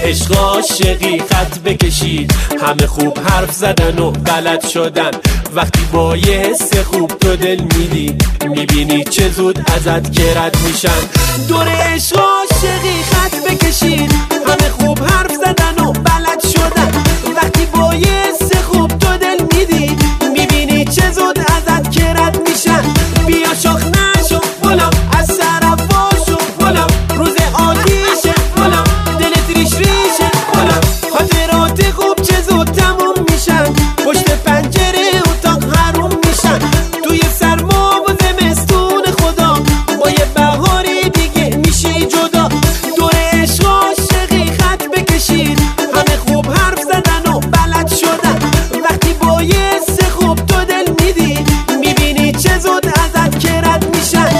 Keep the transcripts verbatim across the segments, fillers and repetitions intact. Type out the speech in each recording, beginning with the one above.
عشق عاشقی خط بکشید، همه خوب حرف زدن و بلد شدن. وقتی با یه حس خوب تو دل میدی، میبینی چه زود ازت که رد میشن. دور عشق عاشقی خط بکشید، همه خوب حرف زدن و بلد شدن. وقتی با یه حس خوب تو دل میدی، میبینی چه زود ازت که رد میشن. بیا شخ نشو غلام، از سرفا شو غلام، روز عادیشه غلام، دلت ریش ریشه غلام. خاطرات خوب چه زود تموم میشن، پشت پنجره اتاق حروم میشن. توی سرما و زمستون خدا، با یه بهاری دیگه میشی جدا. دور عشق عاشقی خط بکشید، همه خوب حرف زدن و بلد شدن. وقتی با یه حس خوب تو دل میدی، میبینی چه زود ازت که رد میشن.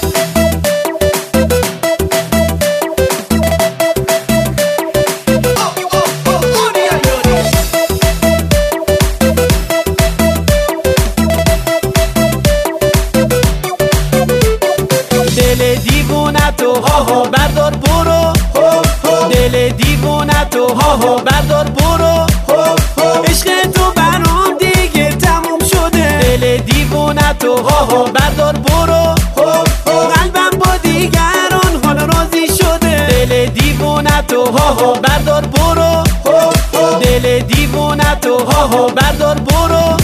دل دیوونتو ها ها بردار برو، دل دیوونتو ها ها بردار برو. عشق تو برام دیگه تموم شده، دل دیوونتو ها ها بردار برو. قلبم با دیگران حال راضی شده، دل دیوونتو ها ها بردار برو. دل دیوونتو ها ها بردار برو.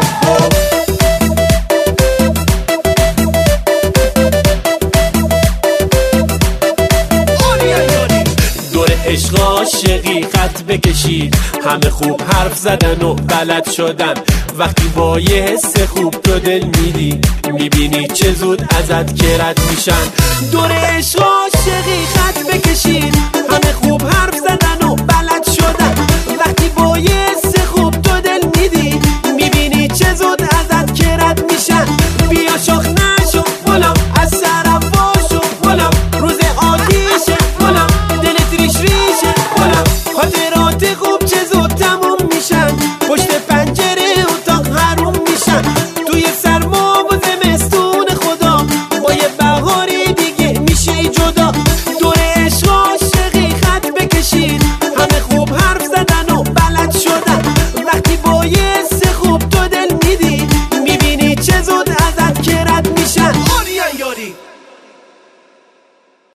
عشق عاشقی خط بکشید، همه خوب حرف زدن و بلد شدن. وقتی با یه حس خوب تو دل میدی، میبینی چه زود ازت که رد میشن. دور عشق عاشقی خط بکشید، همه خوب حرف زدن و بلد شدن. وقتی با یه حس خوب تو دل میدی، میبینی چه زود ازت که رد میشن. بیا شخ نشو غلام، از سرفا شو غلام، روز عادیشه غلام، دلت ریش ریشه غلام. خاطرات خوب چه زود تموم میشن، پشت پنجره اتاق حروم میشن. توی سرما و زمستون خدا، با یه بهاری دیگه میشی جدا.